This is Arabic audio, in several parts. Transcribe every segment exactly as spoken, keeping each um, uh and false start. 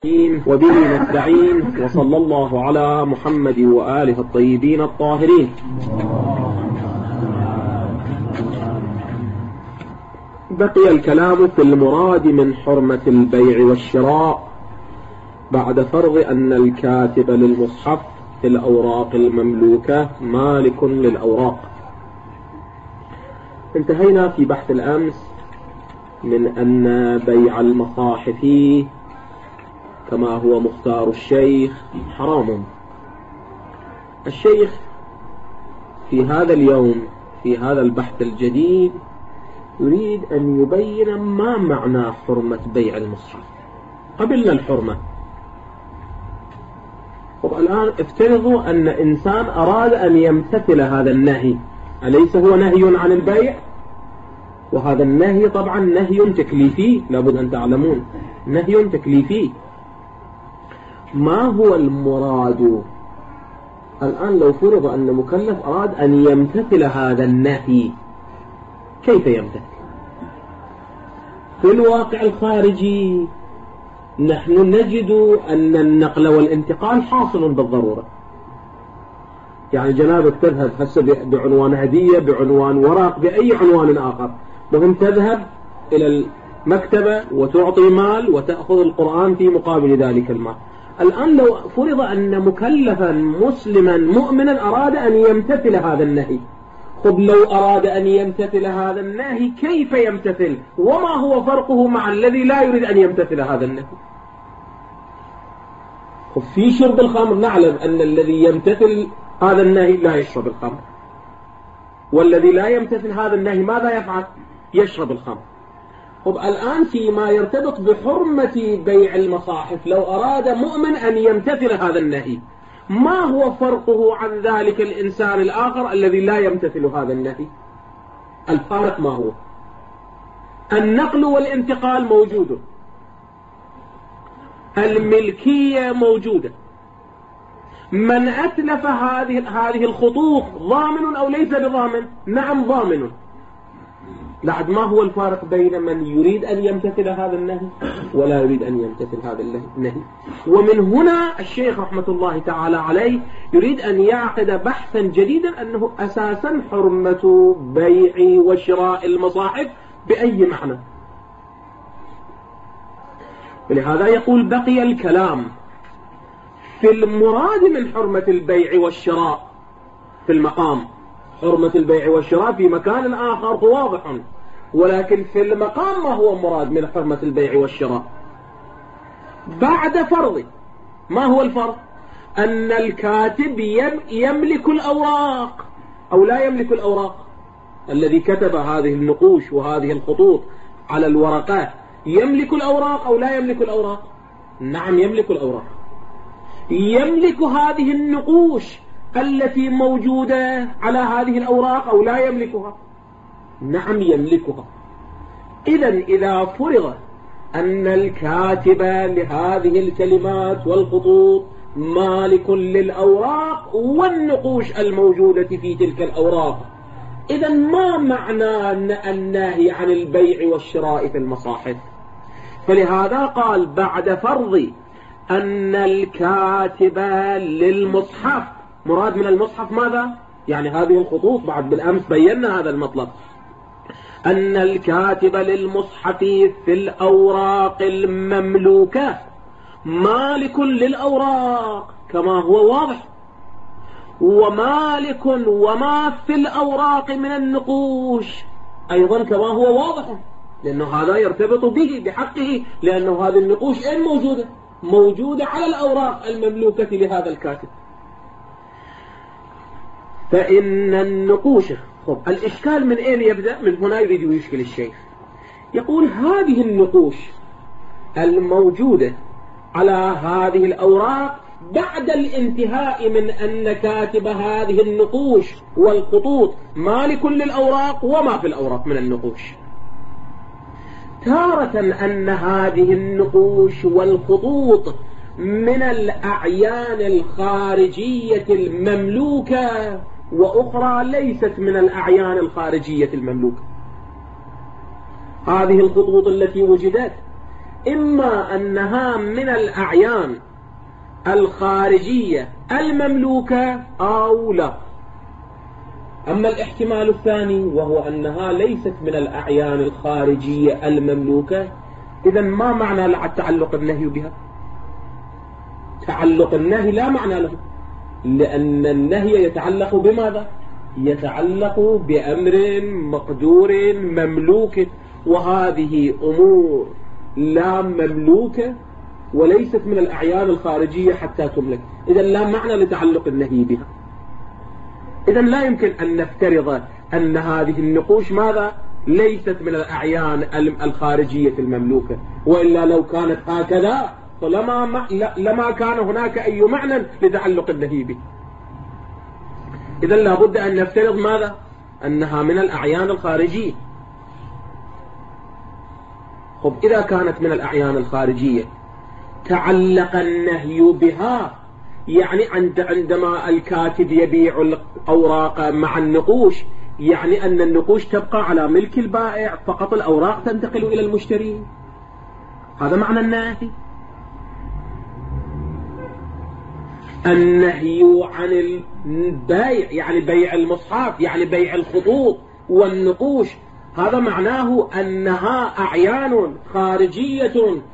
وبه نستعين وصلى الله على محمد وآله الطيبين الطاهرين. بقي الكلام في المراد من حرمة البيع والشراء بعد فرض أن الكاتب للمصحف في الأوراق المملوكة مالك للأوراق. انتهينا في بحث الأمس من أن بيع المصاحف كما هو مختار الشيخ حرام. الشيخ في هذا اليوم في هذا البحث الجديد يريد أن يبين ما معنى حرمة بيع المصحف. قبلنا الحرمة. والآن افترضوا أن إنسان أراد أن يمتثل هذا النهي، أليس هو نهي عن البيع؟ وهذا النهي طبعا نهي تكليفي، لابد أن تعلمون نهي تكليفي. ما هو المراد الآن؟ لو فرض أن مكلف أراد أن يمتثل هذا النهي، كيف يمتثل؟ في الواقع الخارجي نحن نجد أن النقل والانتقال حاصل بالضرورة. يعني جنابك تذهب هسه بعنوان هدية، بعنوان ورق، بأي عنوان آخر، مهم تذهب إلى المكتبة وتعطي مال وتأخذ القرآن في مقابل ذلك المال. الآن لو فرض أن مكلفا مسلما مؤمنا أراد أن يمتثل هذا النهي، خب لو أراد أن يمتثل هذا النهي كيف يمتثل؟ وما هو فرقه مع الذي لا يريد أن يمتثل هذا النهي؟ خب في شرب الخمر نعلم أن الذي يمتثل هذا النهي لا يشرب الخمر، والذي لا يمتثل هذا النهي ماذا يفعل؟ يشرب الخمر. خب الآن فيما يرتبط بحرمة بيع المصاحف، لو أراد مؤمن أن يمتثل هذا النهي، ما هو فرقه عن ذلك الإنسان الآخر الذي لا يمتثل هذا النهي؟ الفارق ما هو؟ النقل والانتقال موجود، الملكية موجودة، من أتلف هذه هذه الخطوط ضامن أو ليس بضامن؟ نعم ضامن. لعد ما هو الفارق بين من يريد أن يمتثل هذا النهي ولا يريد أن يمتثل هذا النهي؟ ومن هنا الشيخ رحمة الله تعالى عليه يريد أن يعقد بحثا جديدا أنه أساسا حرمة بيع وشراء المصاحف بأي معنى. ولهذا يقول بقي الكلام في المراد من حرمة البيع والشراء في المقام. حرمة البيع والشراء في مكان آخر واضح، ولكن في المقام ما هو مراد من حرمة البيع والشراء؟ بعد فرض. ما هو الفرض؟ أن الكاتب يملك الأوراق أو لا يملك الأوراق. الذي كتب هذه النقوش وهذه الخطوط على الورقات يملك الأوراق أو لا يملك الأوراق؟ نعم يملك الأوراق. يملك هذه النقوش التي موجودة على هذه الأوراق أو لا يملكها؟ نعم يملكها. إذن إذا فرض أن الكاتب لهذه الكلمات والخطوط مالك للأوراق والنقوش الموجودة في تلك الأوراق، إذن ما معنى النهي عن البيع والشراء في المصاحف؟ فلهذا قال بعد فرض أن الكاتب للمصحف، مراد من المصحف ماذا؟ يعني هذه الخطوط، بعد بالأمس بينا هذا المطلب، أن الكاتب للمصحف في الأوراق المملوكة مالك للأوراق كما هو واضح، ومالك وما في الأوراق من النقوش أيضا كما هو واضح، لأنه هذا يرتبط به بحقه، لأنه هذه النقوش أين موجودة؟ موجودة على الأوراق المملوكة لهذا الكاتب. فإن النقوش، خب الإشكال من أين يبدأ؟ من هنا يريد يشكل الشيخ. يقول هذه النقوش الموجودة على هذه الأوراق بعد الانتهاء من أن كاتب هذه النقوش والخطوط مالك للأوراق وما في الأوراق من النقوش، تارة أن هذه النقوش والخطوط من الأعيان الخارجية المملوكة، وأخرى ليست من الأعيان الخارجية المملوكة. هذه الخطوط التي وجدت إما أنها من الأعيان الخارجية المملوكة أو لا. أما الاحتمال الثاني وهو أنها ليست من الأعيان الخارجية المملوكة، إذن ما معنى تعلق النهي بها؟ تعلق النهي لا معنى له، لأن النهي يتعلق بماذا؟ يتعلق بأمر مقدور مملوك، وهذه أمور لا مملوكة وليست من الأعيان الخارجية حتى تملك، إذن لا معنى لتعلق النهي بها. إذن لا يمكن أن نفترض أن هذه النقوش ماذا؟ ليست من الأعيان الخارجية المملوكة، وإلا لو كانت هكذا فلما لما كان هناك أي معنى لتعلق النهي به. إذن لابد أن نفترض ماذا؟ أنها من الأعيان الخارجية. خب إذا كانت من الأعيان الخارجية تعلق النهي بها، يعني عندما الكاتب يبيع الأوراق مع النقوش، يعني أن النقوش تبقى على ملك البائع، فقط الأوراق تنتقل إلى المشتري. هذا معنى النهي. النهي عن البيع يعني بيع المصحف، يعني بيع الخطوط والنقوش، هذا معناه أنها أعيان خارجية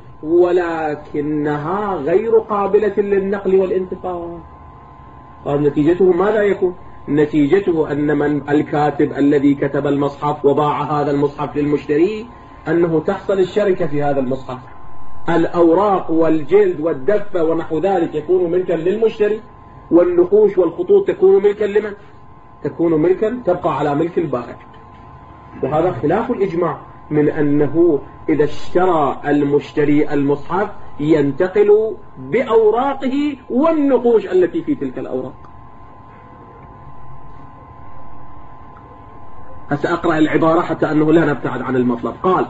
ولكنها غير قابلة للنقل والانتقال. قال نتيجته ماذا يكون؟ نتيجته أن من الكاتب الذي كتب المصحف وباع هذا المصحف للمشتري أنه تحصل الشركة في هذا المصحف. الأوراق والجلد والدفة ونحو ذلك يكون ملكا للمشتري، والنقوش والخطوط تكون ملكا لمن؟ تكون ملكا تبقى على ملك البائع. وهذا خلاف الإجماع من أنه إذا اشترى المشتري المصحف ينتقل بأوراقه والنقوش التي في تلك الأوراق. سأقرأ العبارة حتى أنه لا نبتعد عن المطلب. قال: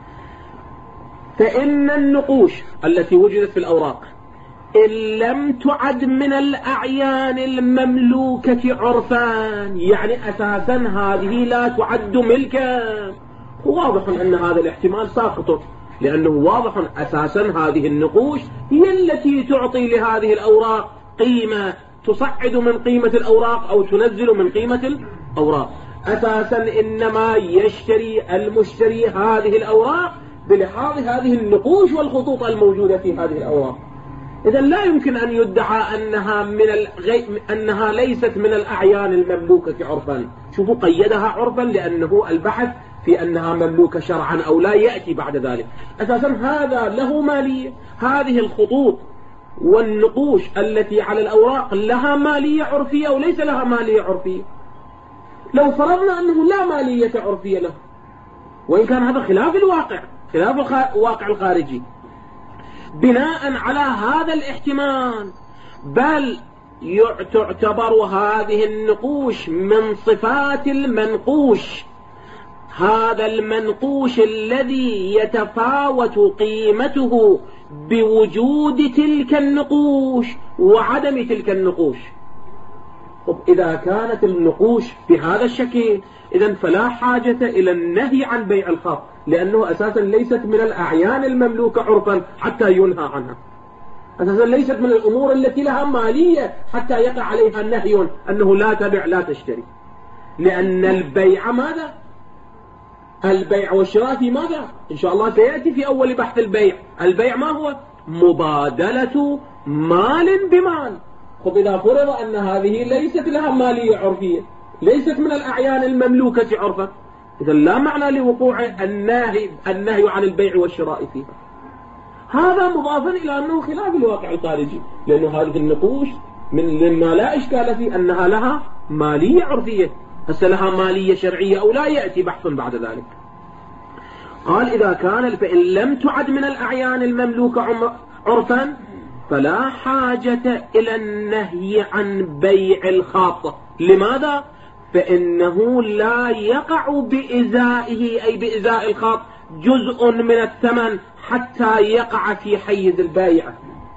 فإن النقوش التي وجدت في الأوراق إن لم تعد من الأعيان المملوكة عرفا، يعني أساسا هذه لا تعد ملكا. واضح أن هذا الاحتمال ساقط، لأنه واضح أساسا هذه النقوش هي التي تعطي لهذه الأوراق قيمة، تصعد من قيمة الأوراق أو تنزل من قيمة الأوراق. أساسا إنما يشتري المشتري هذه الأوراق بلحاظ هذه النقوش والخطوط الموجودة في هذه الأوراق. إذا لا يمكن أن يدعى أنها من الغي... أنها ليست من الأعيان المملوكة عرفا. شوفوا قيدها عرفا لأنه البحث في أنها مملوكة شرعا أو لا يأتي بعد ذلك. أساسا هذا له مالية، هذه الخطوط والنقوش التي على الأوراق لها مالية عرفية أو ليس لها مالية عرفية. لو فرضنا أنه لا مالية عرفية له، وإن كان هذا خلاف الواقع، خلاف الواقع الخارجي، بناء على هذا الاحتمال بل تعتبر هذه النقوش من صفات المنقوش، هذا المنقوش الذي يتفاوت قيمته بوجود تلك النقوش وعدم تلك النقوش. إذا كانت النقوش بهذا الشكل إذن فلا حاجة إلى النهي عن بيع الخط، لأنه أساسا ليست من الأعيان المملوكة عرفا حتى ينهى عنها. أساسا ليست من الأمور التي لها مالية حتى يقع عليها النهي أنه لا تبع لا تشتري. لأن البيع ماذا؟ البيع والشراء في ماذا؟ إن شاء الله سيأتي في أول بحث البيع. البيع ما هو؟ مبادلة مال بمال. خب إذا فرض أن هذه ليست لها مالية عرفية، ليست من الأعيان المملوكة عرفا، إذا لا معنى لوقوع النهي النهي عن البيع والشراء فيها. هذا مضافا إلى أنه خلاف الواقع الخارجي، لأنه هذه النقوش من مما لا إشكال فيه أنها لها مالية عرفية. هسه لها مالية شرعية أو لا يأتي بحث بعد ذلك. قال: إذا كان فإن لم تعد من الأعيان المملوكة عرفا فلا حاجة إلى النهي عن بيع الخاطة. لماذا؟ فإنه لا يقع بإزائه أي بإزاء الخاط جزء من الثمن حتى يقع في حيز البيع،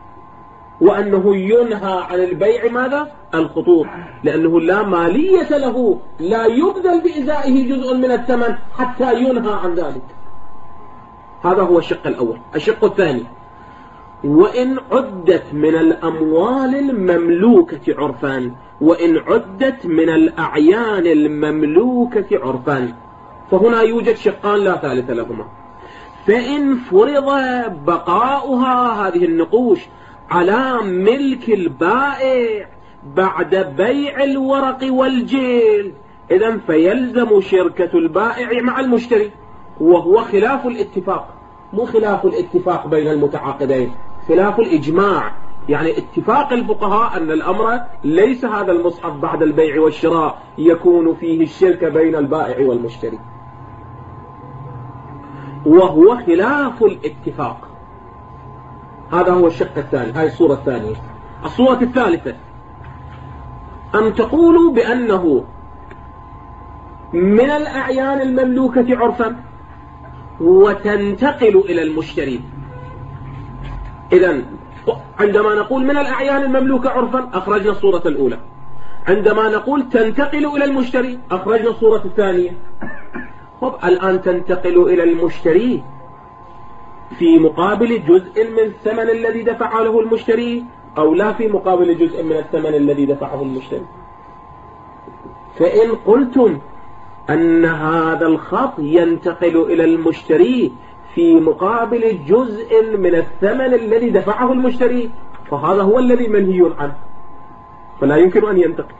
وأنه ينهى عن البيع ماذا؟ الخطوط، لأنه لا مالية له، لا يبذل بإزائه جزء من الثمن حتى ينهى عن ذلك. هذا هو الشق الأول. الشق الثاني: وإن عدت من الأموال المملوكة عرفا، وإن عدت من الأعيان المملوكة عرفا، فهنا يوجد شقان لا ثالث لهما. فإن فرض بقاؤها هذه النقوش على ملك البائع بعد بيع الورق والجلد، إذن فيلزم شركة البائع مع المشتري، وهو خلاف الاتفاق، مو خلاف الاتفاق بين المتعاقدين، خلاف الإجماع، يعني اتفاق الفقهاء أن الأمر ليس هذا المصحف بعد البيع والشراء يكون فيه الشركة بين البائع والمشتري، وهو خلاف الاتفاق. هذا هو الشق الثاني، هاي الصورة الثانية. الصورة الثالثة: أن تقولوا بأنه من الأعيان المملوكة عرفا وتنتقل إلى المشتري. إذن عندما نقول من الأعيان المملوكة عرفا أخرجنا الصورة الأولى، عندما نقول تنتقل إلى المشتري أخرجنا الصورة الثانية. طب الآن تنتقل إلى المشتري في مقابل جزء من الثمن الذي دفع له المشتري، أو لا في مقابل جزء من الثمن الذي دفعه المشتري؟ فإن قلتم أن هذا الخط ينتقل إلى المشتري في مقابل جزء من الثمن الذي دفعه المشتري، فهذا هو الذي منهي عنه، فلا يمكن أن ينتقل.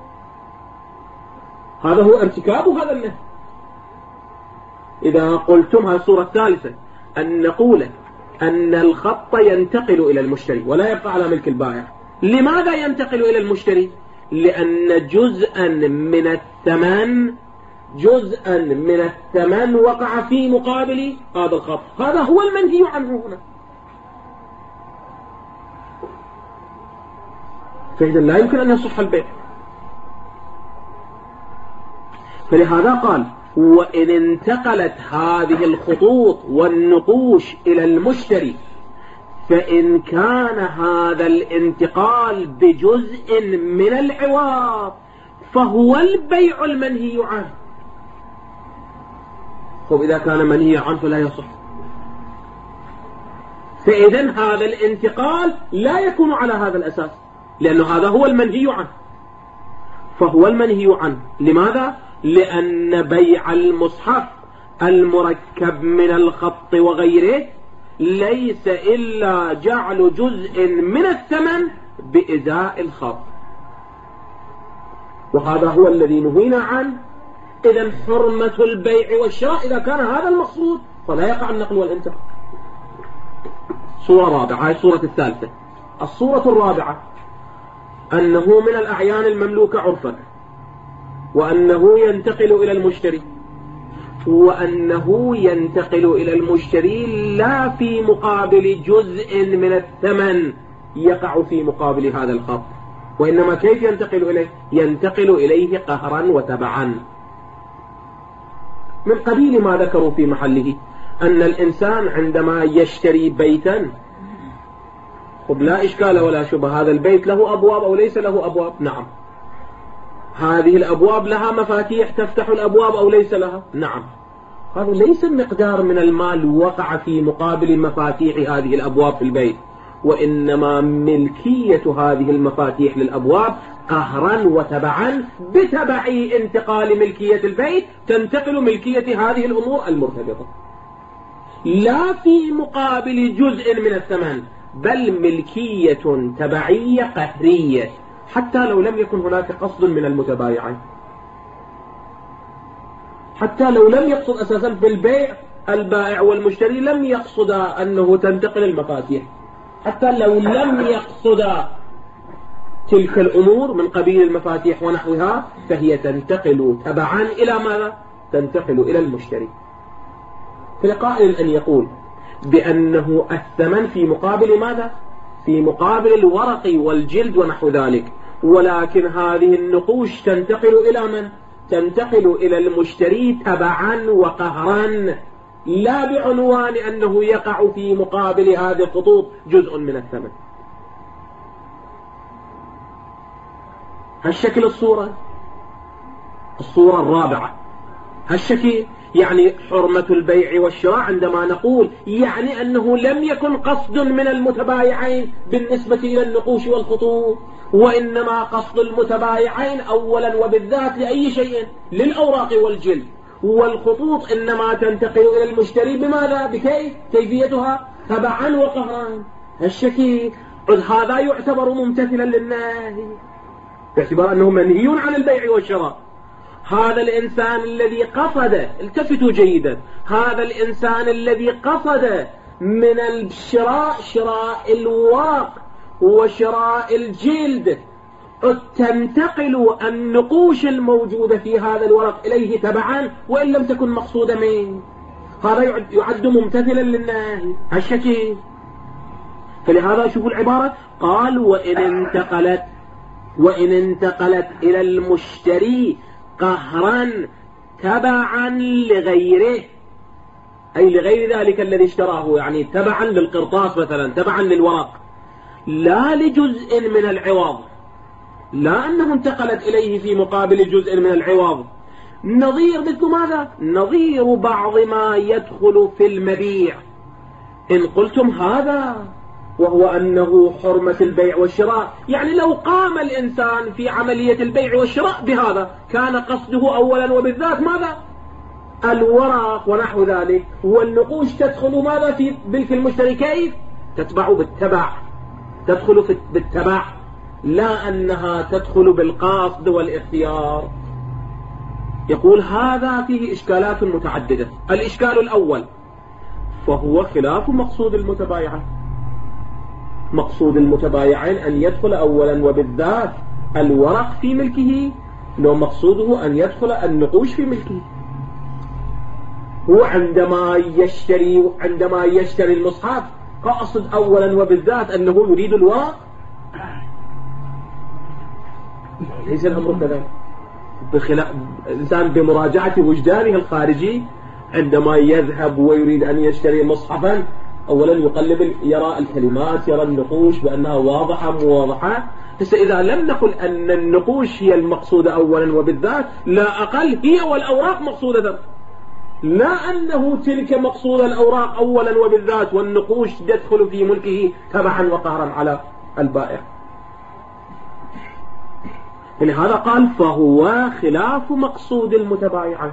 هذا هو ارتكاب هذا النهي. إذا قلتم هذه الصورة الثالثة أن نقول أن الخط ينتقل إلى المشتري ولا يبقى على ملك البائع، لماذا ينتقل إلى المشتري؟ لأن جزءا من الثمن جزءا من الثمن وقع في مقابل هذا الخط، هذا هو المنهي عنه هنا. فإذا لا يمكن أن يصح البيع. فلهذا قال: وإن انتقلت هذه الخطوط والنقوش إلى المشتري، فإن كان هذا الانتقال بجزء من العوض فهو البيع المنهي عنه. طب إذا كان منهي عنه فلا يصح. فإذن هذا الانتقال لا يكون على هذا الأساس، لأنه هذا هو المنهي عنه، فهو المنهي عنه. لماذا؟ لأن بيع المصحف المركب من الخط وغيره ليس إلا جعل جزء من الثمن بإزاء الخط، وهذا هو الذي نهينا عنه. إذن حرمة البيع والشراء إذا كان هذا المقصود فلا يقع النقل والانتقال. صورة رابعة، هاي الصورة الثالثة. الصورة الرابعة أنه من الأعيان المملوكة عرفا، وأنه ينتقل إلى المشتري، وأنه ينتقل إلى المشتري لا في مقابل جزء من الثمن يقع في مقابل هذا الخط، وإنما كيف ينتقل إليه؟ ينتقل إليه قهرا وتبعا، من قبيل ما ذكروا في محله أن الإنسان عندما يشتري بيتا، خب لا إشكال ولا شبه، هذا البيت له أبواب أو ليس له أبواب؟ نعم. هذه الأبواب لها مفاتيح تفتح الأبواب أو ليس لها؟ نعم. هذا ليس مقدار من المال وقع في مقابل مفاتيح هذه الأبواب في البيت، وإنما ملكية هذه المفاتيح للأبواب قهرا وتبعا بتبع انتقال ملكية البيت تنتقل ملكية هذه الأمور المرتبطة، لا في مقابل جزء من الثمن، بل ملكية تبعية قهرية، حتى لو لم يكن هناك قصد من المتبايعين، حتى لو لم يقصد أساسا في البيع البائع والمشتري لم يقصد أنه تنتقل المفاتيح، حتى لو لم يقصد تلك الأمور من قبيل المفاتيح ونحوها، فهي تنتقل تبعا إلى ماذا؟ تنتقل إلى المشتري. فلقائل أن يقول بأنه الثمن في مقابل ماذا؟ في مقابل الورق والجلد ونحو ذلك، ولكن هذه النقوش تنتقل إلى من؟ تنتقل إلى المشتري تبعا وقهرا، لا بعنوان أنه يقع في مقابل هذه الخطوط جزء من الثمن. هالشكل الصورة الصورة الرابعة، هالشكل يعني حرمة البيع والشراء عندما نقول يعني أنه لم يكن قصد من المتبايعين بالنسبة إلى النقوش والخطوط، وإنما قصد المتبايعين أولا وبالذات لأي شيء للأوراق والجلد، والخطوط إنما تنتقل إلى المشتري بماذا؟ بكيف؟ كيفيتها تبعا وقهرا. الشكيك هذا يعتبر ممتثلا للنهي باعتبار أنه منهي عن البيع والشراء. هذا الإنسان الذي قصد، التفتوا جيدا، هذا الإنسان الذي قصد من الشراء شراء الورق وشراء الجلد تنتقل النقوش الموجودة في هذا الورق إليه تبعا وإن لم تكن مقصودة منه، هذا يعد ممتثلا للنهي الشكيك. فلهذا شوفوا العبارة، قال وإن انتقلت وإن انتقلت إلى المشتري قهرا تبعا لغيره، أي لغير ذلك الذي اشتراه، يعني تبعا للقرطاس مثلا، تبعا للورق، لا لجزء من العوض، لا أنه انتقلت إليه في مقابل جزء من العوض. نظير مثل ماذا؟ نظير بعض ما يدخل في المبيع. إن قلتم هذا وهو أنه حرمة البيع والشراء، يعني لو قام الإنسان في عملية البيع والشراء بهذا كان قصده أولا وبالذات ماذا؟ الورق ونحو ذلك، والنقوش تدخل ماذا في ملك المشتري؟ كيف؟ تتبع بالتبع، تدخل في بالتبع، لا أنها تدخل بالقصد والاختيار. يقول هذا فيه إشكالات متعددة. الإشكال الأول فهو خلاف مقصود المتبايعين. مقصود المتبايعين أن يدخل أولا وبالذات الورق في ملكه، لو مقصوده أن يدخل النقوش في ملكه. هو عندما يشتري عندما يشتري المصحف قاصد أولا وبالذات أنه يريد الورق؟ ليس الأمر كذلك. بخلاف الإنسان بمراجعة وجدانه الخارجي عندما يذهب ويريد أن يشتري مصحفا أولا يقلب، يرى الكلمات، يرى النقوش بأنها واضحة مواضحة. بس إذا لم نقل أن النقوش هي المقصودة أولا وبالذات، لا أقل هي والأوراق مقصودة، لا أنه تلك مقصود الأوراق أولا وبالذات والنقوش تدخل في ملكه تبعا وقهرا على البائع. لهذا قال فهو خلاف مقصود المتبايعين.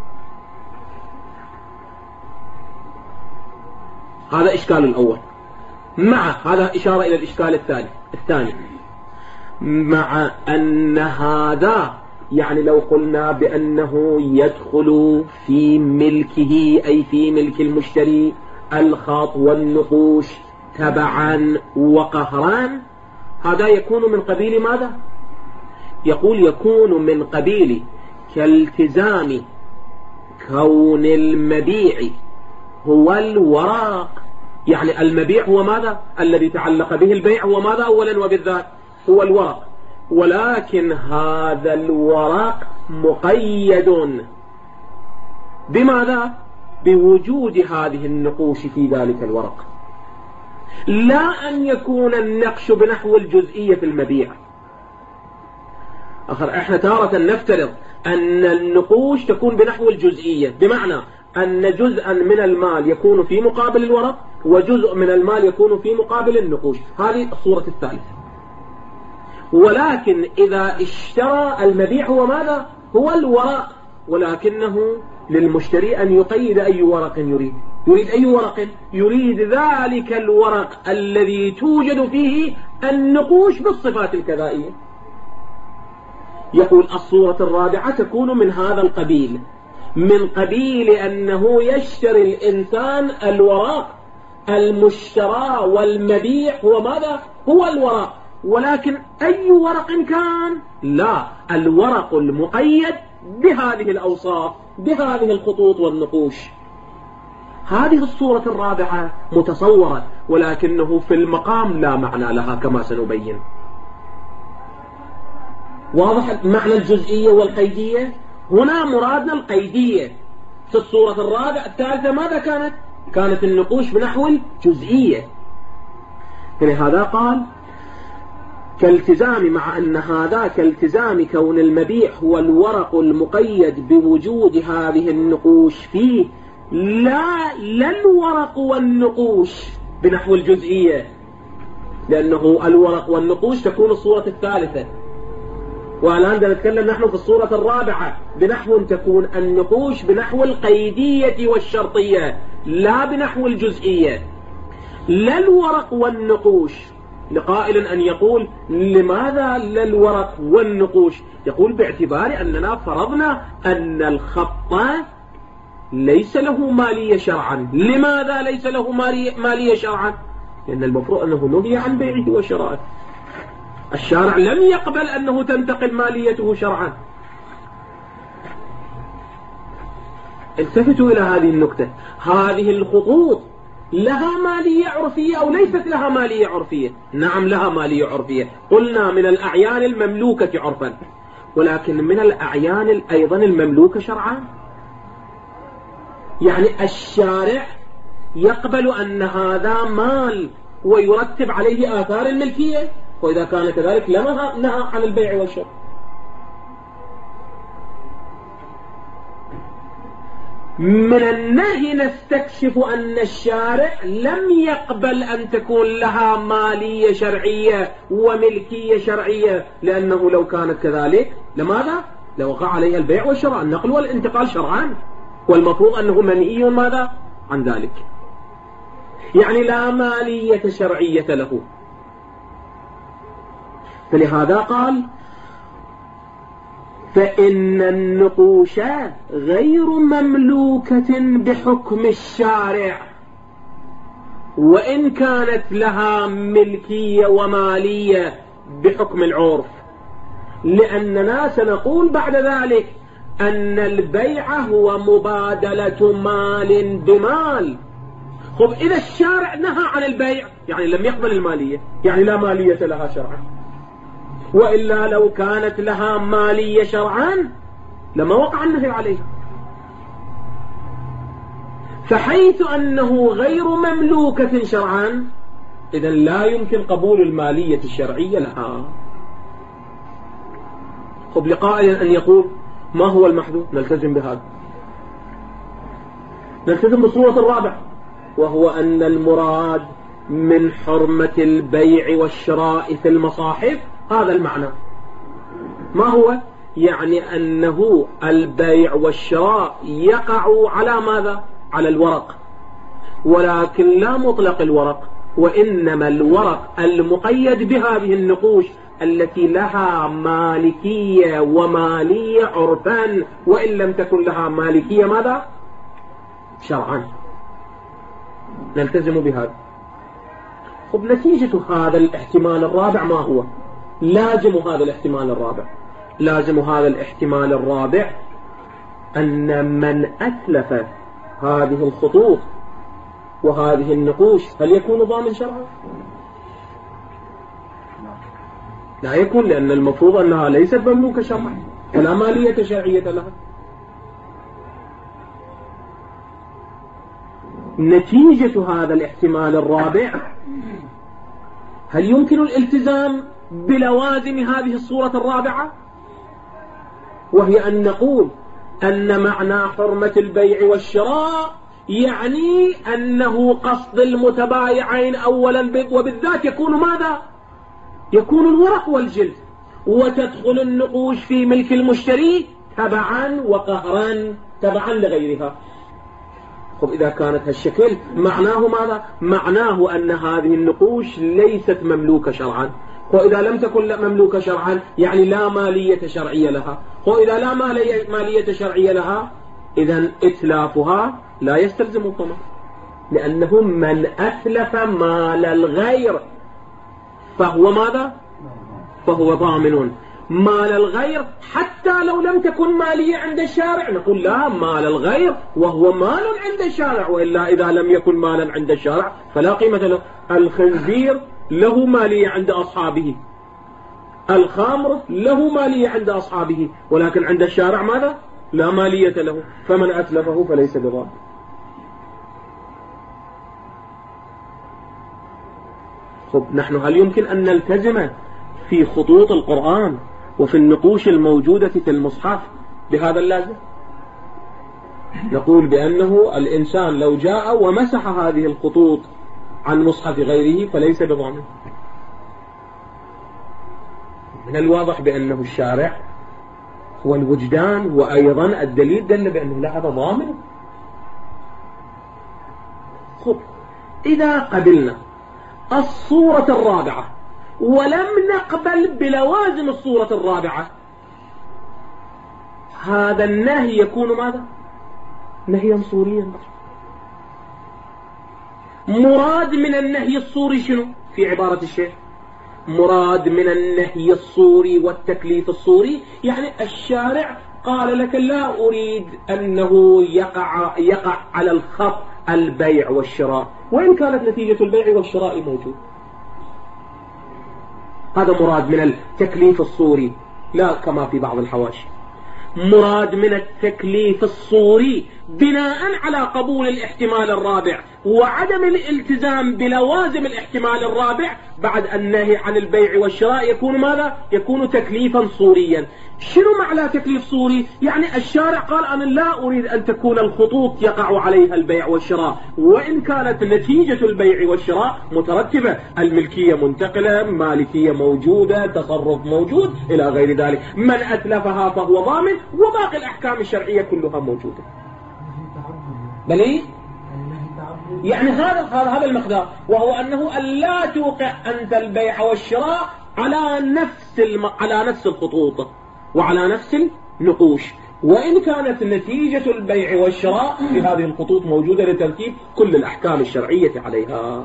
هذا إشكال الأول. مع هذا إشارة إلى الإشكال الثاني الثاني مع أن هذا يعني لو قلنا بأنه يدخل في ملكه أي في ملك المشتري الخط والنقوش تبعا وقهرا، هذا يكون من قبيل ماذا؟ يقول يكون من قبيل كالتزام كون المبيع هو الوراق. يعني المبيع هو ماذا؟ الذي تعلق به البيع هو ماذا أولا وبالذات؟ هو الورق، ولكن هذا الورق مقيد بماذا؟ بوجود هذه النقوش في ذلك الورق، لا أن يكون النقش بنحو الجزئية في المبيع. أخر احنا تارة نفترض أن النقوش تكون بنحو الجزئية، بمعنى أن جزءا من المال يكون في مقابل الورق وجزء من المال يكون في مقابل النقوش. هذه الصورة الثالثة. ولكن إذا اشترى المبيع هو ماذا؟ هو الورق، ولكنه للمشتري أن يقيد أي ورق يريد. يريد أي ورق؟ يريد ذلك الورق الذي توجد فيه النقوش بالصفات الكذائية. يقول الصورة الرابعة تكون من هذا القبيل، من قبيل أنه يشتري الإنسان الورق، المشترى والمبيع هو ماذا؟ هو الورق، ولكن أي ورق كان؟ لا، الورق المقيد بهذه الأوصاف، بهذه الخطوط والنقوش. هذه الصورة الرابعة متصورة، ولكنه في المقام لا معنى لها كما سنبين. واضح معنى الجزئية والقيدية؟ هنا مرادنا القيدية. في الصورة الرابعة الثالثة ماذا كانت؟ كانت النقوش بنحو الجزئية. لهذا قال كالتزام، مع أن هذا كالتزام كون المبيع هو الورق المقيد بوجود هذه النقوش فيه، لا لا الورق والنقوش بنحو الجزئية، لأنه الورق والنقوش تكون الصورة الثالثة، والآن نتكلم نحن في الصورة الرابعة بنحو تكون النقوش بنحو القيدية والشرطية لا بنحو الجزئية، لا الورق والنقوش. لقائل أن يقول لماذا لا الورق والنقوش؟ يقول باعتبار أننا فرضنا أن الخط ليس له مالية شرعا. لماذا ليس له مالية شرعا؟ لأن المفروض أنه نهي عن بيعه وشرائه، الشارع لم يقبل أنه تنتقل ماليته شرعا. التفتوا إلى هذه النكتة، هذه الخطوط لها مالية عرفية أو ليست لها مالية عرفية؟ نعم لها مالية عرفية، قلنا من الأعيان المملوكة عرفا، ولكن من الأعيان أيضا المملوكة شرعا. يعني الشارع يقبل أن هذا مال ويرتب عليه آثار الملكية، وإذا كان كذلك لما نهى عن البيع والشراء. من النهي نستكشف أن الشارع لم يقبل أن تكون لها مالية شرعية وملكية شرعية، لأنه لو كانت كذلك لماذا؟ لوقع عليها البيع والشراء، النقل والانتقال شرعان، والمفروض أنه منهي ماذا عن ذلك؟ يعني لا مالية شرعية له. فلهذا قال فإن النقوش غير مملوكة بحكم الشارع، وإن كانت لها ملكية ومالية بحكم العرف، لأننا سنقول بعد ذلك أن البيع هو مبادلة مال بمال. خب إذا الشارع نهى عن البيع يعني لم يقبل المالية، يعني لا مالية لها شرعا، وإلا لو كانت لها مالية شرعا لما وقع النهي عليها. فحيث أنه غير مملوكة شرعا إذن لا يمكن قبول المالية الشرعية لها. خب لقائل أن يقول ما هو المحذور؟ نلتزم بهذا، نلتزم بالصورة الرابعة، وهو أن المراد من حرمة البيع والشراء في المصاحف هذا المعنى. ما هو؟ يعني أنه البيع والشراء يقع على ماذا؟ على الورق، ولكن لا مطلق الورق، وإنما الورق المقيد بهذه النقوش التي لها مالكية ومالية عرفا، وإن لم تكن لها مالكية ماذا؟ شرعا. نلتزم بهذا. خب نتيجة هذا الاحتمال الرابع ما هو؟ لازم هذا الاحتمال الرابع لازم هذا الاحتمال الرابع أن من أتلف هذه الخطوط وهذه النقوش هل يكون ضامن شرعا؟ لا يكون، لأن المفروض أنها ليست مملوكة شرعا ولا مالية شرعية لها. نتيجة هذا الاحتمال الرابع هل يمكن الالتزام بلوازم هذه الصورة الرابعة، وهي أن نقول أن معنى حرمة البيع والشراء يعني أنه قصد المتبايعين أولا وبالذات يكون ماذا؟ يكون الورق والجلد، وتدخل النقوش في ملك المشتري تبعا وقهرا تبعا لغيرها. طب إذا كانت هالشكل معناه ماذا؟ معناه أن هذه النقوش ليست مملوكة شرعا، وإذا لم تكن مملوكة شرعا يعني لا مالية شرعية لها، وإذا لا مالية شرعية لها إذن إتلافها لا يستلزم الضمان، لأنه من أتلف مال الغير فهو ماذا؟ فهو ضامن مال الغير، حتى لو لم تكن مالية عند الشارع نقول لا، مال الغير وهو مال عند الشارع، وإلا إذا لم يكن مالا عند الشارع فلا قيمة له. الخنزير له مالية عند أصحابه، الخمر له مالية عند أصحابه، ولكن عند الشارع ماذا؟ لا مالية له، فمن أتلفه فليس بضار. خب نحن هل يمكن أن نلتزم في خطوط القرآن وفي النقوش الموجودة في المصحف بهذا اللازم؟ نقول بأنه الإنسان لو جاء ومسح هذه الخطوط عن مصحف غيره فليس بضامن. من الواضح بأنه الشارع هو الوجدان، وأيضا الدليل دل بأنه لا، هذا ضامن. خب إذا قبلنا الصورة الرابعة ولم نقبل بلوازم الصورة الرابعة، هذا النهي يكون ماذا؟ نهيا صوريا. مراد من النهي الصوري شنو في عبارة الشيخ؟ مراد من النهي الصوري والتكليف الصوري يعني الشارع قال لك لا أريد أنه يقع, يقع على الخط البيع والشراء، وإن كانت نتيجة البيع والشراء موجود. هذا مراد من التكليف الصوري، لا كما في بعض الحواشي. مراد من التكليف الصوري بناء على قبول الاحتمال الرابع وعدم الالتزام بلوازم الاحتمال الرابع بعد النهي عن البيع والشراء، يكون ماذا؟ يكون تكليفا صوريا. شنو معنى تكليف صوري؟ يعني الشارع قال أنا لا أريد أن تكون الخطوط يقع عليها البيع والشراء، وإن كانت نتيجة البيع والشراء مترتبة، الملكية منتقلة، مالكية موجودة، تصرف موجود إلى غير ذلك، من أتلفها فهو ضامن، وباقي الأحكام الشرعية كلها موجودة. بل يعني هذا هذا المقدار، وهو أنه ألا توقع أنت البيع والشراء على نفس الم... على نفس الخطوط وعلى نفس النقوش، وإن كانت نتيجة البيع والشراء في هذه الخطوط موجودة لترتيب كل الأحكام الشرعية عليها.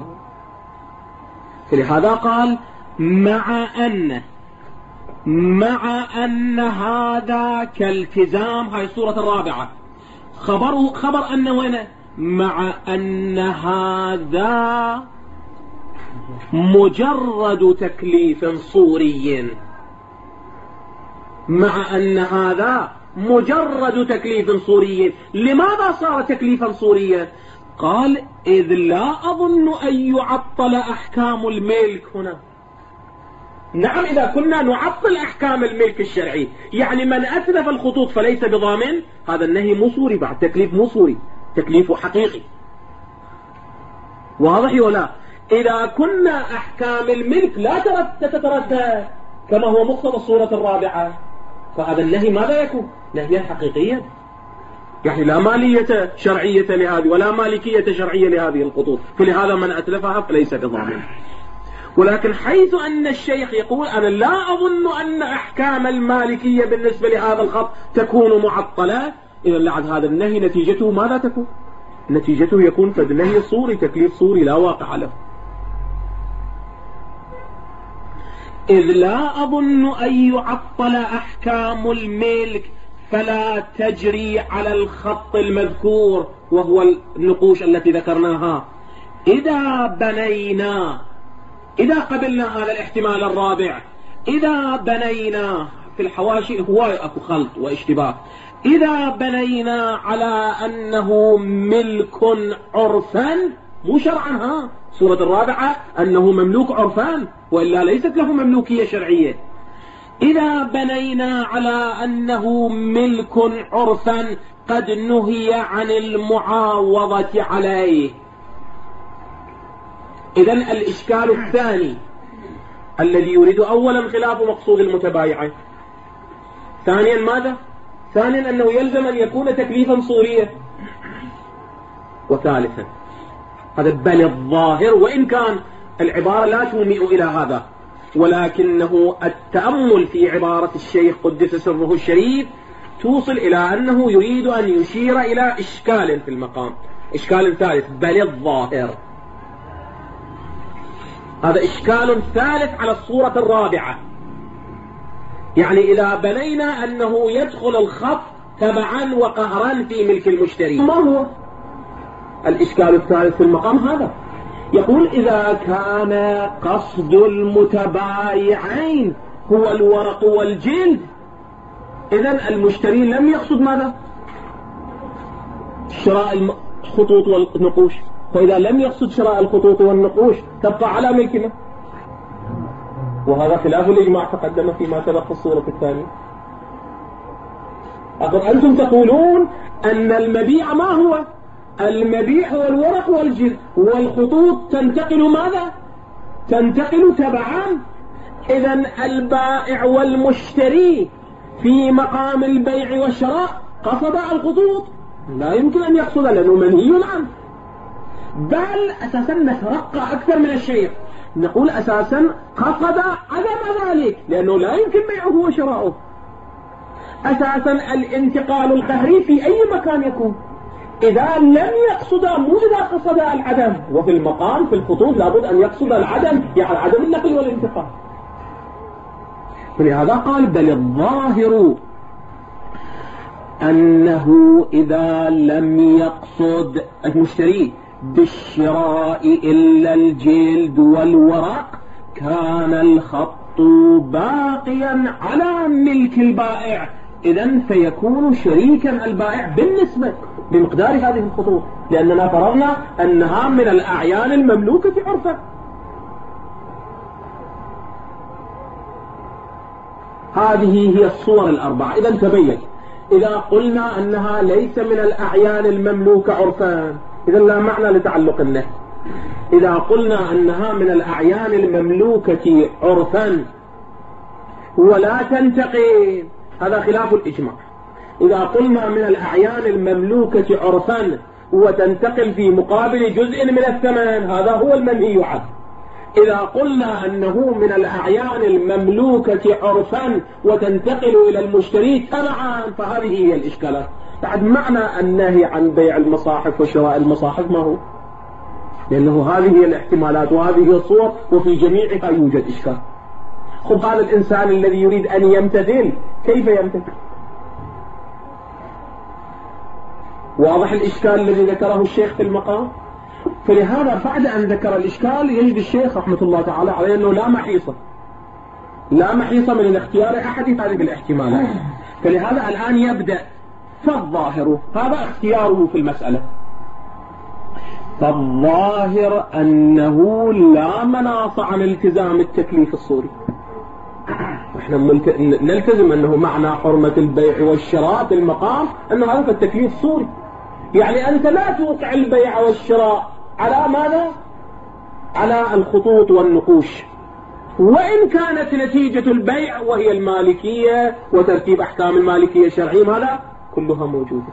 فلهذا قال مع أن مع أن هذا كالتزام، هاي الصورة الرابعة، خبره خبر أن وين؟ مع أن هذا مجرد تكليف صوري. مع أن هذا مجرد تكليف صوري. لماذا صار تكليفا صوريا؟ قال إذ لا أظن أن يعطل أحكام الملك هنا. نعم، إذا كنا نعطل أحكام الملك الشرعي، يعني من أتلف الخطوط فليس بضامن، هذا النهي مو صوري، بعد تكليف مو صوري، تكليفه حقيقي. واضح ولا؟ إذا كنا أحكام الملك لا تتردد كما هو مقتضى الصورة الرابعة، فهذا النهي ماذا يكون؟ نهيا حقيقيا، يعني لا مالية شرعية لهذه ولا مالكية شرعية لهذه الخطوط، فلهذا من أتلفها فليس بضامن. ولكن حيث أن الشيخ يقول أنا لا أظن أن أحكام المالكية بالنسبة لهذا الخط تكون معطلة، إذا لعد هذا النهي نتيجته ماذا تكون؟ نتيجته يكون فالنهي صوري، تكليف صوري لا واقع له. إذ لا أظن أن يعطل أحكام الملك فلا تجري على الخط المذكور وهو النقوش التي ذكرناها. إذا بنينا، إذا قبلنا هذا الاحتمال الرابع، إذا بنينا في الحواشي هو أكو خلط واشتباه، إذا بنينا على أنه ملك عرفا مو شرعا، ها سورة الرابعة أنه مملوك عرفان وإلا ليست له مملوكية شرعية. إذا بنينا على أنه ملك عرفا قد نهي عن المعاوضة عليه، إذن الإشكال الثاني الذي يريد أولا خلاف مقصود المتبايعين، ثانيا ماذا؟ ثانيا أنه يلزم أن يكون تكليفا صوريا، وثالثا هذا بل الظاهر، وإن كان العبارة لا تومئ إلى هذا، ولكنه التأمل في عبارة الشيخ قدس سره الشريف توصل إلى أنه يريد أن يشير إلى إشكال في المقام، إشكال ثالث بل الظاهر. هذا إشكال ثالث على الصورة الرابعة، يعني إذا بنينا أنه يدخل الخط تبعا وقهرا في ملك المشتري، ما هو الإشكال الثالث في المقام هذا؟ يقول إذا كان قصد المتبايعين هو الورق والجلد، إذن المشتري لم يقصد ماذا؟ شراء الخطوط والنقوش، فإذا لم يقصد شراء الخطوط والنقوش تبقى على ملكنا. وهذا خلاف الإجماع تقدم فيما سبق في الصورة الثانية. أقول أنتم تقولون أن المبيع ما هو؟ المبيع هو الورق والجلد، والخطوط تنتقل ماذا؟ تنتقل تبعا. إذن البائع والمشتري في مقام البيع والشراء قصد الخطوط؟ لا يمكن أن يقصد، لأنه منهي عنه. بل أساسا نترقى أكثر من الشيء، نقول أساسا قصد عدم ذلك، لأنه لا يمكن بيعه وشراؤه. أساسا الانتقال القهري في أي مكان يكون، إذا لم يقصد، مو إذا قصد العدم. وفي المقام في الخطوط لابد أن يقصد العدم، يعني عدم النقل والانتقال. ولهذا قال بل الظاهر أنه إذا لم يقصد المشتري بالشراء إلا الجلد والورق كان الخط باقيا على ملك البائع، إذن فيكون شريكا البائع بالنسبة بمقدار هذه الخطوط، لأننا فرضنا أنها من الأعيان المملوكة عرفا. هذه هي الصور الأربعة. إذن تبين إذا قلنا أنها ليس من الأعيان المملوكة عرفا، إذن لا معنى لتعلق النهي. إذا قلنا أنها من الأعيان المملوكة عرفا ولا تنتقل، هذا خلاف الإجماع. إذا قلنا من الأعيان المملوكة عرفا وتنتقل في مقابل جزء من الثمن، هذا هو المنهي عنه. إذا قلنا أنه من الأعيان المملوكة عرفا وتنتقل إلى المشتري تبعا، فهذه هي الإشكالات. بعد معنى النهي عن بيع المصاحف وشراء المصاحف ما هو؟ لأنه هذه هي الاحتمالات وهذه هي الصور، وفي جميعها يوجد إشكال. خب هذا الإنسان الذي يريد أن يمتثل كيف يمتثل؟ واضح الإشكال الذي ذكره الشيخ في المقام. فلهذا بعد أن ذكر الإشكال يجد الشيخ رحمة الله تعالى عليه أنه لا محيصة لا محيصة من الاختيار أحد هذه الاحتمالات. فلهذا الآن يبدأ فالظاهر، هذا اختياره في المسألة، فالظاهر أنه لا مناص عن التزام التكليف الصوري. احنا نلتزم أنه معنى حرمة البيع والشراء في المقام أنه هذا التكليف الصوري، يعني أنت لا توقع البيع والشراء على ماذا؟ على الخطوط والنقوش، وإن كانت نتيجة البيع وهي المالكية وترتيب أحكام المالكية الشرعية ماذا؟ كلها موجودة.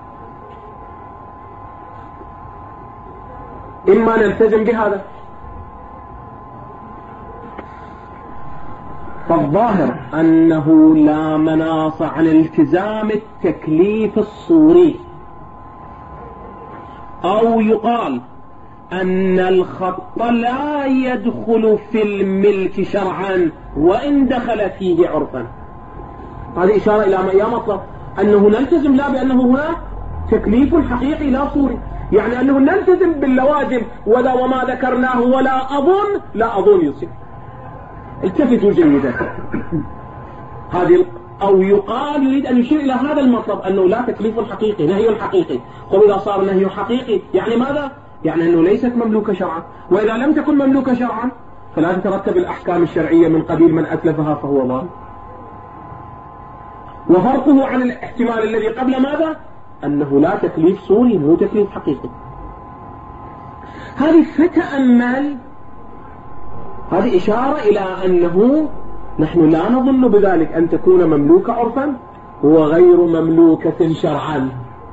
إما نلتزم بهذا، فالظاهر أنه لا مناص عن التزام التكليف الصوري، أو يقال أن الخط لا يدخل في الملك شرعا وإن دخل فيه عرفا. هذه إشارة إلى يا مطلب أنه نلتزم لا بأنه هنا تكليف حقيقي لا صوري، يعني أنه نلتزم باللوازم ولا وما ذكرناه ولا أظن لا أظن يصير. التفتوا جيدا. هذه أو يقال يريد أن يشير إلى هذا المطلب أنه لا تكليف حقيقي، نهي حقيقي. وإذا صار نهي حقيقي يعني ماذا؟ يعني أنه ليست مملوكة شرعا، وإذا لم تكن مملوكة شرعا فلا تترتب الأحكام الشرعية من قبيل من أتلفها فهو ضال. وفرقه عن الاحتمال الذي قبل ماذا؟ أنه لا تكليف صوري مو تكليف حقيقي. هذه فتأمل، هذه إشارة إلى أنه نحن لا نظن بذلك أن تكون مملوكة عرفا وغير مملوكة شرعا.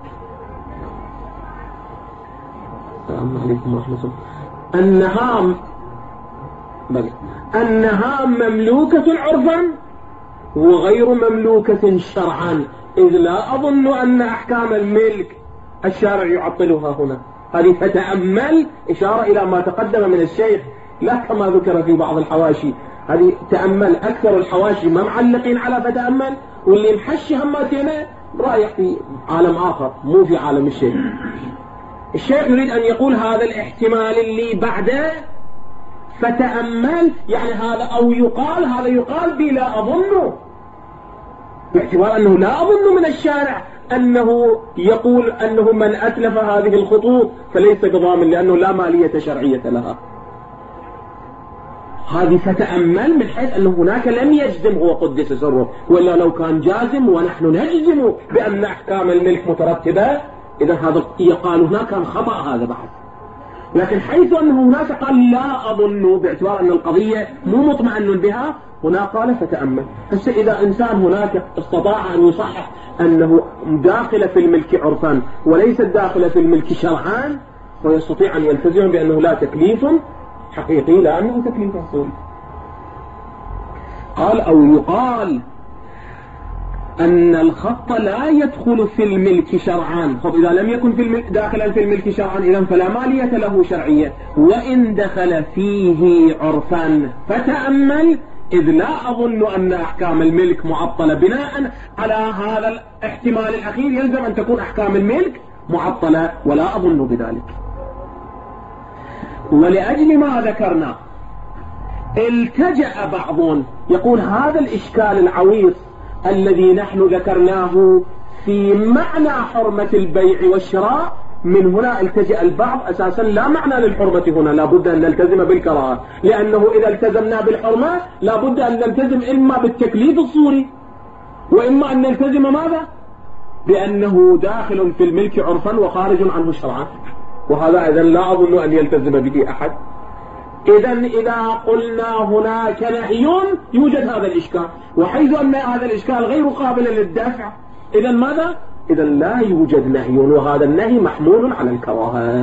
السلام عليكم ورحمة الله. أنها بل أنها مملوكة عرفا وغير مملوكة شرعا، إذ لا أظن أن أحكام الملك الشارع يعطلها هنا. هذه فتأمل إشارة إلى ما تقدم من الشيخ، لا كما ذكر في بعض الحواشي. هذه تأمل، أكثر الحواشي ما معلقين على فتأمل، واللي محشي هماتينه رايح في عالم آخر مو في عالم الشيخ. الشيخ يريد أن يقول هذا الاحتمال اللي بعده فتأمل، يعني هذا أو يقال هذا يقال بي لا أظنه، باعتبار أنه لا أظن من الشارع أنه يقول أنه من أتلف هذه الخطوط فليس بضامن لأنه لا مالية شرعية لها. هذه فتأمل من حيث أنه هناك لم يجزم هو قدس سره، وإلا لو كان جازم ونحن نجزم بأن أحكام الملك مترتبة إذا هذا يقال هناك كان خطأ هذا بعد. لكن حيث أنه هناك قال لا أظن باعتبار أن القضية مو مطمئن بها، هنا قال فتأمل. هسه إذا إنسان هناك استطاع أن يصحح أنه داخل في الملك عرفا وليس داخل في الملك شرعا، ويستطيع أن يلتزم بأنه لا تكليف حقيقي لا أنه تكليف أصولي. قال أو يقال أن الخط لا يدخل في الملك شرعا. طب إذا لم يكن في الملك داخلا في الملك شرعا إذن فلا مالية له شرعية، وإن دخل فيه عرفا فتأمل، إذ لا أظن أن أحكام الملك معطلة. بناء على هذا الاحتمال الأخير يلزم أن تكون أحكام الملك معطلة، ولا أظن بذلك. ولأجل ما ذكرنا التجأ بعضهم يقول هذا الإشكال العويص الذي نحن ذكرناه في معنى حرمة البيع والشراء، من هنا التجأ البعض أساسا لا معنى للحرمة هنا، لا بد أن نلتزم بالكراهة، لأنه إذا التزمنا بالحرمة لا بد أن نلتزم إما بالتكليف الصوري وإما أن نلتزم ماذا؟ بأنه داخل في الملك عرفا وخارج عنه شرعا، وهذا إذن لا أظن أن يلتزم به أحد. إذن إذا قلنا هناك نهي يوجد هذا الإشكال، وحيث أن هذا الإشكال غير قابل للدفع إذن ماذا؟ إذن لا يوجد نهي، وهذا النهي محمول على الكراهة،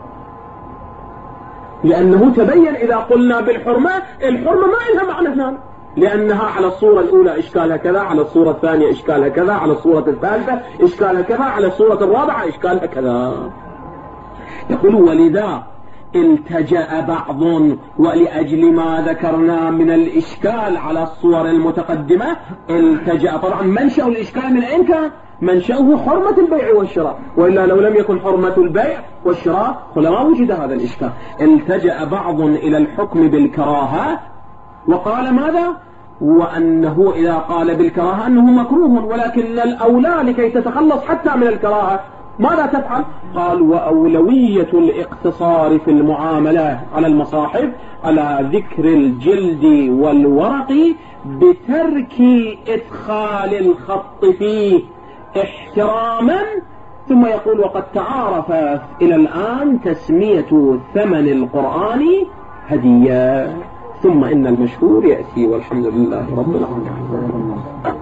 لأنه تبين إذا قلنا بالحرمة الحرمة ما لها معنى هنا، لأنها على الصورة الأولى إشكالها كذا، على الصورة الثانية إشكالها كذا، على الصورة الثالثة إشكالها كذا، على الصورة الرابعة إشكالها كذا. يقول ولذا التجأ بعض ولأجل ما ذكرنا من الإشكال على الصور المتقدمة التجأ. طبعا منشأ الإشكال من أين كان؟ منشأه حرمة البيع والشراء، وإلا لو لم يكن حرمة البيع والشراء فلما وجد هذا الإشكال. التجأ بعض إلى الحكم بالكراهة وقال ماذا؟ وأنه إذا قال بالكراهة أنه مكروه، ولكن الأولى لكي تتخلص حتى من الكراهة ماذا تفعل؟ قال وأولوية الاقتصار في المعاملات على المصاحف على ذكر الجلد والورق بترك إدخال الخط فيه احتراما. ثم يقول وقد تعارف إلى الآن تسمية ثمن القرآن هدية، ثم إن المشهور يأتي والحمد لله رب العالمين.